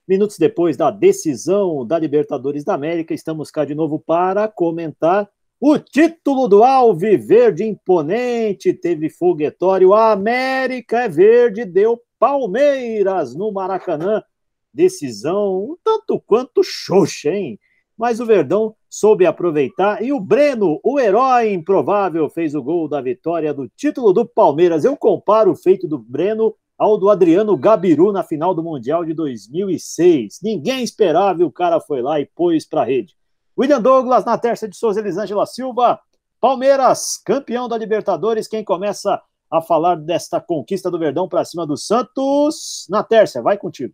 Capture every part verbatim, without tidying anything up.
Minutos depois da decisão da Libertadores da América, estamos cá de novo para comentar o título do Alviverde imponente. Teve foguetório, a América é verde, deu Palmeiras no Maracanã. Decisão um tanto quanto xoxa, hein? Mas o Verdão soube aproveitar e o Breno, o herói improvável, fez o gol da vitória do título do Palmeiras. Eu comparo o feito do Breno ao do Adriano Gabiru na final do Mundial de dois mil e seis. Ninguém esperava e o cara foi lá e pôs para a rede. William Douglas na terça de Souza Elisângela Silva. Palmeiras, campeão da Libertadores. Quem começa a falar desta conquista do Verdão para cima do Santos? Na terça, vai contigo.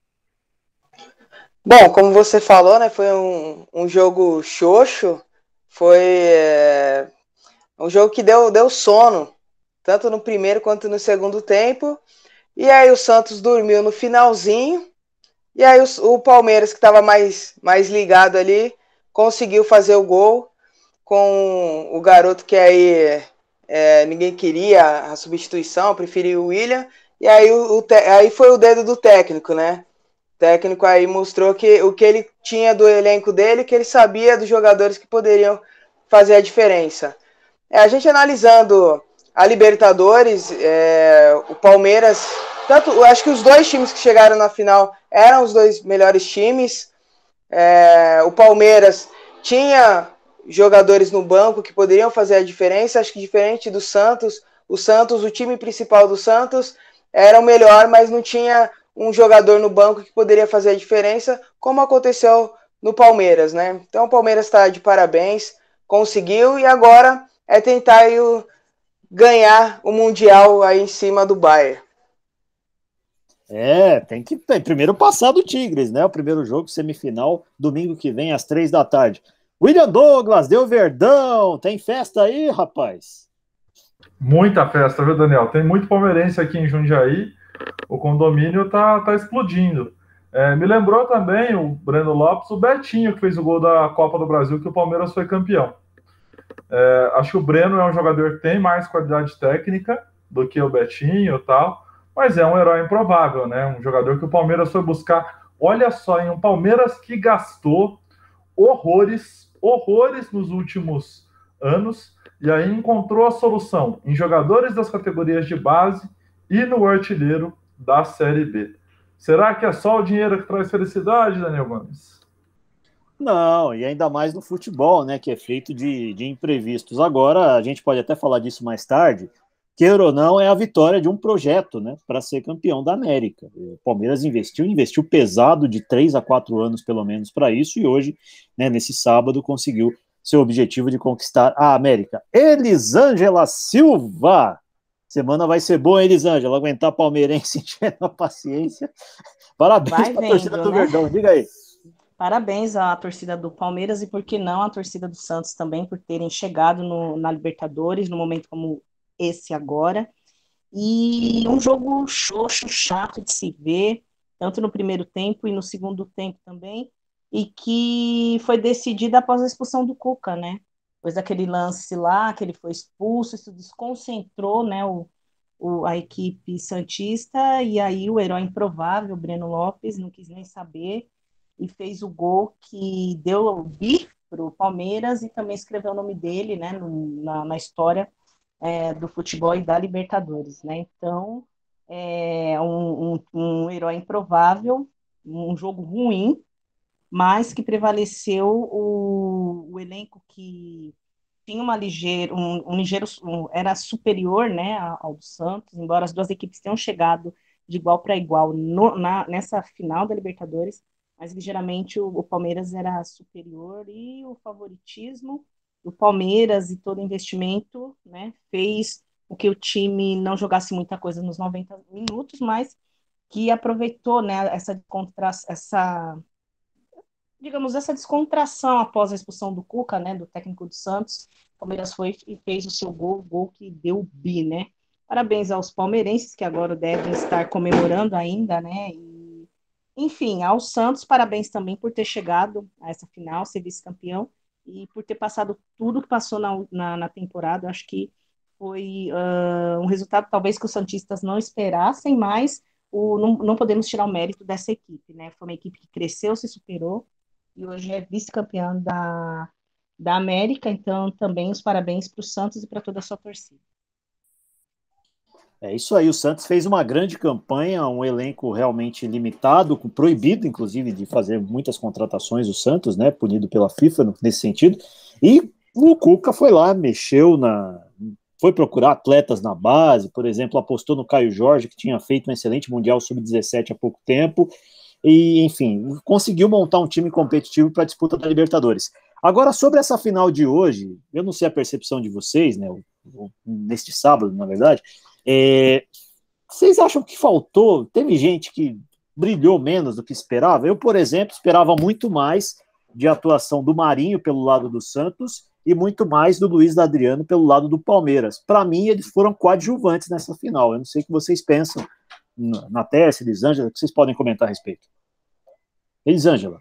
Bom, como você falou, né, foi um, um jogo xoxo, foi é, um jogo que deu, deu sono, tanto no primeiro quanto no segundo tempo, e aí o Santos dormiu no finalzinho, e aí o, o Palmeiras, que estava mais, mais ligado ali, conseguiu fazer o gol com o garoto que aí é, ninguém queria a substituição, preferiu o William, e aí, o, o, aí foi o dedo do técnico, né? O técnico aí mostrou que o que ele tinha do elenco dele, que ele sabia dos jogadores que poderiam fazer a diferença. É, a gente analisando a Libertadores, é, o Palmeiras, tanto, acho que os dois times que chegaram na final eram os dois melhores times. É, o Palmeiras tinha jogadores no banco que poderiam fazer a diferença, acho que diferente do Santos, o Santos, o time principal do Santos era o melhor, mas não tinha um jogador no banco que poderia fazer a diferença, como aconteceu no Palmeiras, né? Então o Palmeiras está de parabéns, conseguiu, e agora é tentar aí, o, ganhar o Mundial aí em cima do Bayern. É, tem que tem, primeiro passar do Tigres, né? O primeiro jogo, semifinal, domingo que vem, às três da tarde. William Douglas, deu Verdão, tem festa aí, rapaz? Muita festa, viu, Daniel? Tem muito palmeirense aqui em Jundiaí, o condomínio tá, tá explodindo. É, me lembrou também o Breno Lopes, o Betinho, que fez o gol da Copa do Brasil, que o Palmeiras foi campeão. É, acho que o Breno é um jogador que tem mais qualidade técnica do que o Betinho e tal, mas é um herói improvável, né? Um jogador que o Palmeiras foi buscar. Olha só, em um Palmeiras que gastou horrores, horrores nos últimos anos, e aí encontrou a solução em jogadores das categorias de base e no artilheiro da Série B. Será que é só o dinheiro que traz felicidade, Daniel Gomes? Não, e ainda mais no futebol, né, que é feito de, de imprevistos. Agora, a gente pode até falar disso mais tarde, queira ou não, é a vitória de um projeto, né, para ser campeão da América. O Palmeiras investiu, investiu pesado de três a quatro anos, pelo menos, para isso, e hoje, né, nesse sábado, conseguiu seu objetivo de conquistar a América. Elisângela Silva! Semana vai ser boa, hein, Elisângela? Aguentar palmeirense enchendo a paciência. Parabéns para a torcida do né? Verdão, diga aí. Parabéns à torcida do Palmeiras e, por que não, à torcida do Santos também, por terem chegado no, na Libertadores, num momento como esse agora. E um jogo xoxo, chato de se ver, tanto no primeiro tempo e no segundo tempo também, e que foi decidido após a expulsão do Cuca, né? Depois daquele lance lá, que ele foi expulso, isso desconcentrou, né, o, o, a equipe santista, e aí o herói improvável, Breno Lopes, não quis nem saber, e fez o gol que deu o bi para o Palmeiras e também escreveu o nome dele, né, no, na, na história é, do futebol e da Libertadores, né? Então, é um, um, um herói improvável, um jogo ruim, mas que prevaleceu o, o elenco que tinha uma ligeiro, um, um ligeiro, um, era superior, né, ao do Santos, embora as duas equipes tenham chegado de igual para igual no, na, nessa final da Libertadores, mas ligeiramente o, o Palmeiras era superior e o favoritismo do Palmeiras e todo investimento, né, fez com que o time não jogasse muita coisa nos noventa minutos, mas que aproveitou, né, essa, contra, essa digamos, essa descontração após a expulsão do Cuca, né, do técnico do Santos. O Palmeiras foi e fez o seu gol, o gol que deu o bi, né? Parabéns aos palmeirenses, que agora devem estar comemorando ainda, né? E, enfim, ao Santos, parabéns também por ter chegado a essa final, ser vice-campeão, e por ter passado tudo que passou na, na, na temporada. Acho que foi uh, um resultado talvez que os santistas não esperassem, mas o, não, não podemos tirar o mérito dessa equipe, né? Foi uma equipe que cresceu, se superou, e hoje é vice-campeã da, da América, então também os parabéns para o Santos e para toda a sua torcida. É isso aí, o Santos fez uma grande campanha, um elenco realmente limitado, proibido, inclusive, de fazer muitas contratações, o Santos, né, punido pela FIFA nesse sentido, e o Cuca foi lá, mexeu na... foi procurar atletas na base, por exemplo, apostou no Caio Jorge, que tinha feito um excelente Mundial sub dezessete há pouco tempo, e, enfim, conseguiu montar um time competitivo para a disputa da Libertadores. Agora, sobre essa final de hoje, eu não sei a percepção de vocês, né, neste sábado, na verdade, é, vocês acham que faltou? Teve gente que brilhou menos do que esperava? Eu, por exemplo, esperava muito mais de atuação do Marinho pelo lado do Santos e muito mais do Luiz Adriano pelo lado do Palmeiras. Para mim, eles foram coadjuvantes nessa final. Eu não sei o que vocês pensam na Tércia, Elisângela, que vocês podem comentar a respeito. Elisângela.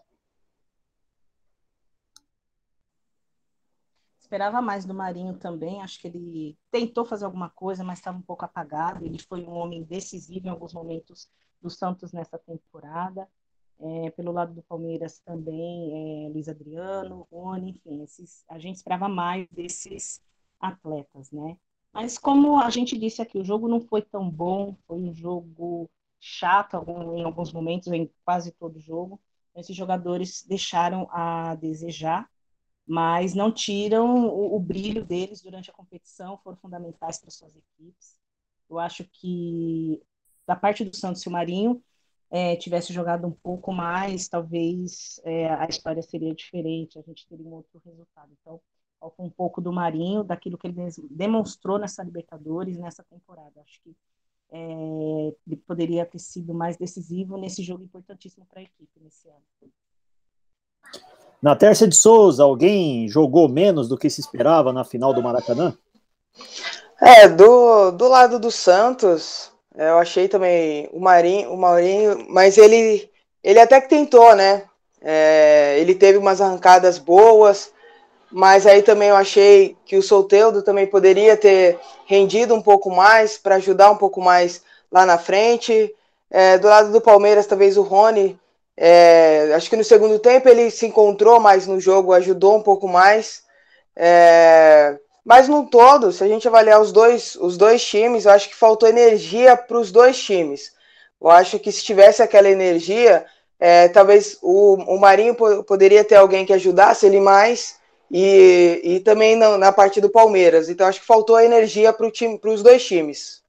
Esperava mais do Marinho também, acho que ele tentou fazer alguma coisa, mas estava um pouco apagado. Ele foi um homem decisivo em alguns momentos do Santos nessa temporada. É, pelo lado do Palmeiras também, é, Luiz Adriano, Rony, enfim, esses, a gente esperava mais desses atletas, né? Mas como a gente disse aqui, o jogo não foi tão bom, foi um jogo chato em alguns momentos, em quase todo o jogo. Esses jogadores deixaram a desejar, mas não tiram o, o brilho deles durante a competição, foram fundamentais para suas equipes. Eu acho que, da parte do Santos e o Marinho, é, tivesse jogado um pouco mais, talvez é, a história seria diferente, a gente teria um outro resultado. Então, falta um pouco do Marinho, daquilo que ele demonstrou nessa Libertadores, nessa temporada. Acho que é, ele poderia ter sido mais decisivo nesse jogo importantíssimo para a equipe nesse ano. Na Tércia de Souza, alguém jogou menos do que se esperava na final do Maracanã? É, do, do lado do Santos, eu achei também o Marinho, o Marinho, mas ele, ele até que tentou, né? É, ele teve umas arrancadas boas, mas aí também eu achei que o Soteldo também poderia ter rendido um pouco mais, para ajudar um pouco mais lá na frente. É, do lado do Palmeiras, talvez o Rony, é, acho que no segundo tempo ele se encontrou mais no jogo, ajudou um pouco mais. É, mas no todo, se a gente avaliar os dois, os dois times, eu acho que faltou energia para os dois times. Eu acho que se tivesse aquela energia, é, talvez o, o Marinho po- poderia ter alguém que ajudasse ele mais, e, e também na, na parte do Palmeiras. Então acho que faltou a energia para time, os dois times.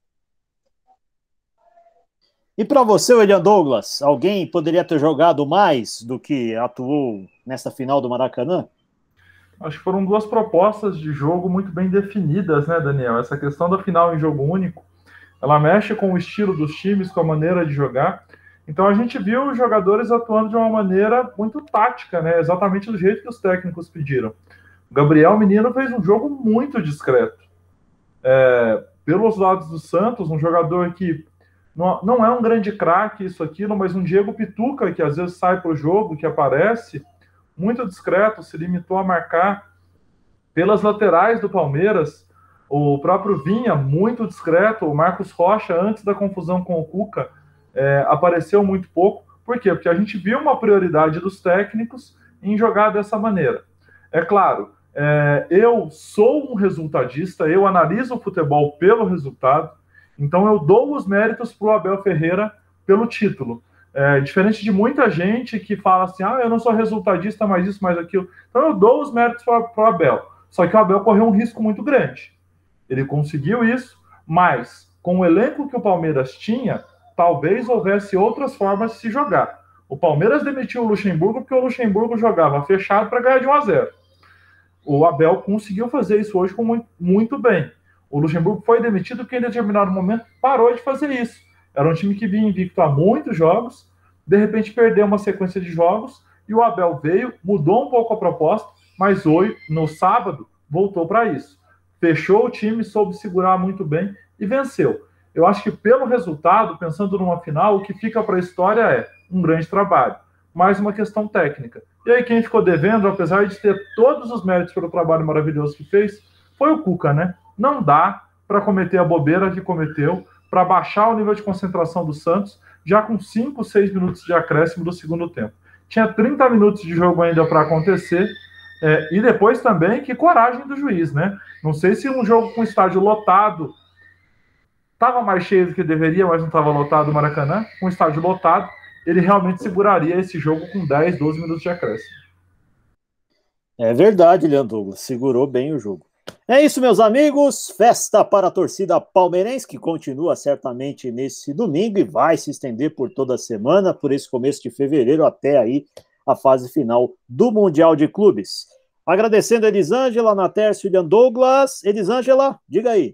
E para você, William Douglas, alguém poderia ter jogado mais do que atuou nessa final do Maracanã? Acho que foram duas propostas de jogo muito bem definidas, né, Daniel? Essa questão da final em jogo único, ela mexe com o estilo dos times, com a maneira de jogar. Então a gente viu os jogadores atuando de uma maneira muito tática, né? Exatamente do jeito que os técnicos pediram. O Gabriel Menino fez um jogo muito discreto. É, pelos lados do Santos, um jogador que não, não é um grande craque, isso, aquilo, mas um Diego Pituca, que às vezes sai para o jogo, que aparece, muito discreto, se limitou a marcar. Pelas laterais do Palmeiras, o próprio Vinha, muito discreto. O Marcos Rocha, antes da confusão com o Cuca, é, apareceu muito pouco. Por quê? Porque a gente viu uma prioridade dos técnicos em jogar dessa maneira. É claro, é, eu sou um resultadista, eu analiso o futebol pelo resultado, então eu dou os méritos para o Abel Ferreira pelo título. É, diferente de muita gente que fala assim, ah, eu não sou resultadista, mais isso, mais aquilo. Então eu dou os méritos para o Abel. Só que o Abel correu um risco muito grande. Ele conseguiu isso, mas com o elenco que o Palmeiras tinha, talvez houvesse outras formas de se jogar. O Palmeiras demitiu o Luxemburgo porque o Luxemburgo jogava fechado para ganhar de um a zero. O Abel conseguiu fazer isso hoje com muito, muito bem. O Luxemburgo foi demitido porque em determinado momento parou de fazer isso. Era um time que vinha invicto há muitos jogos, de repente perdeu uma sequência de jogos, e o Abel veio, mudou um pouco a proposta, mas hoje, no sábado, voltou para isso. Fechou o time, soube segurar muito bem e venceu. Eu acho que pelo resultado, pensando numa final, o que fica para a história é um grande trabalho, mais uma questão técnica. E aí quem ficou devendo, apesar de ter todos os méritos pelo trabalho maravilhoso que fez, foi o Cuca, né? Não dá para cometer a bobeira que cometeu, para baixar o nível de concentração do Santos, já com cinco, seis minutos de acréscimo do segundo tempo. Tinha trinta minutos de jogo ainda para acontecer, é, e depois também, que coragem do juiz, né? Não sei se um jogo com estádio lotado estava mais cheio do que deveria, mas não estava lotado o Maracanã, com estádio lotado, ele realmente seguraria esse jogo com dez, doze minutos de acréscimo. É verdade, Leandro Douglas, segurou bem o jogo. É isso, meus amigos, festa para a torcida palmeirense, que continua certamente nesse domingo e vai se estender por toda a semana, por esse começo de fevereiro até aí a fase final do Mundial de Clubes. Agradecendo a Elisângela, Natércio e Leandro Douglas. Elisângela, diga aí.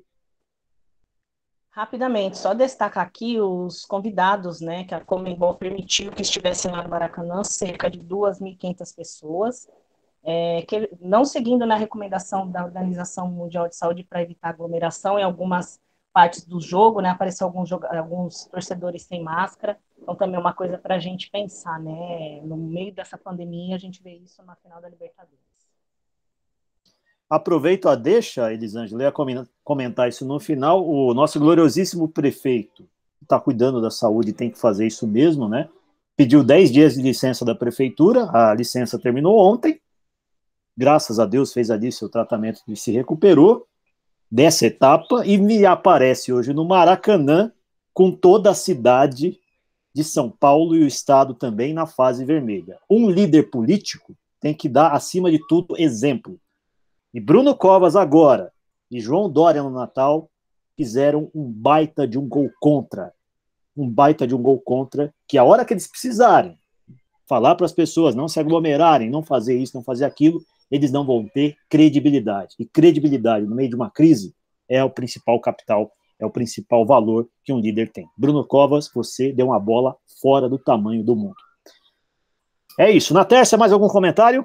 Rapidamente, só destacar aqui os convidados, né, que a Conmebol permitiu que estivessem lá no Maracanã, cerca de duas mil e quinhentas pessoas, é, que, não seguindo na recomendação da Organização Mundial de Saúde para evitar aglomeração em algumas partes do jogo, né, apareceu alguns, alguns torcedores sem máscara, então também é uma coisa para a gente pensar, né, no meio dessa pandemia a gente vê isso na final da Libertadores. Aproveito a deixa, Elisângela, eu ia comentar isso no final, o nosso gloriosíssimo prefeito está cuidando da saúde e tem que fazer isso mesmo, né, pediu dez dias de licença da prefeitura, a licença terminou ontem, graças a Deus fez ali seu tratamento e se recuperou dessa etapa e me aparece hoje no Maracanã com toda a cidade de São Paulo e o estado também na fase vermelha. Um líder político tem que dar, acima de tudo, exemplo. E Bruno Covas agora e João Dória no Natal fizeram um baita de um gol contra. Um baita de um gol contra, que a hora que eles precisarem falar para as pessoas não se aglomerarem, não fazer isso, não fazer aquilo, eles não vão ter credibilidade. E credibilidade no meio de uma crise é o principal capital, é o principal valor que um líder tem. Bruno Covas, você deu uma bola fora do tamanho do mundo. É isso. Na terça, mais algum comentário?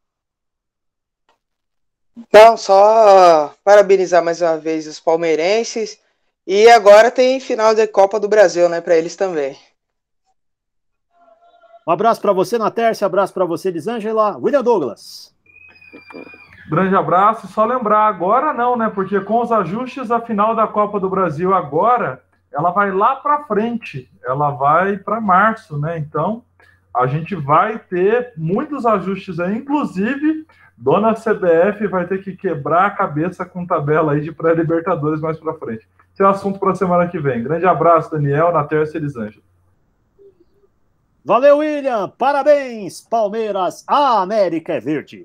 Não, só parabenizar mais uma vez os palmeirenses. E agora tem final da Copa do Brasil, né, para eles também. Um abraço para você, Natércia, abraço para você, Elisângela. William Douglas. Grande abraço. Só lembrar, agora não, né? Porque com os ajustes, a final da Copa do Brasil agora, ela vai lá para frente. Ela vai para março, né? Então, a gente vai ter muitos ajustes aí. Inclusive, dona C B F vai ter que quebrar a cabeça com tabela aí de pré-libertadores mais para frente. Esse é o assunto para a semana que vem. Grande abraço, Daniel, Natércia e Elisângela. Valeu, William. Parabéns, Palmeiras. A América é verde.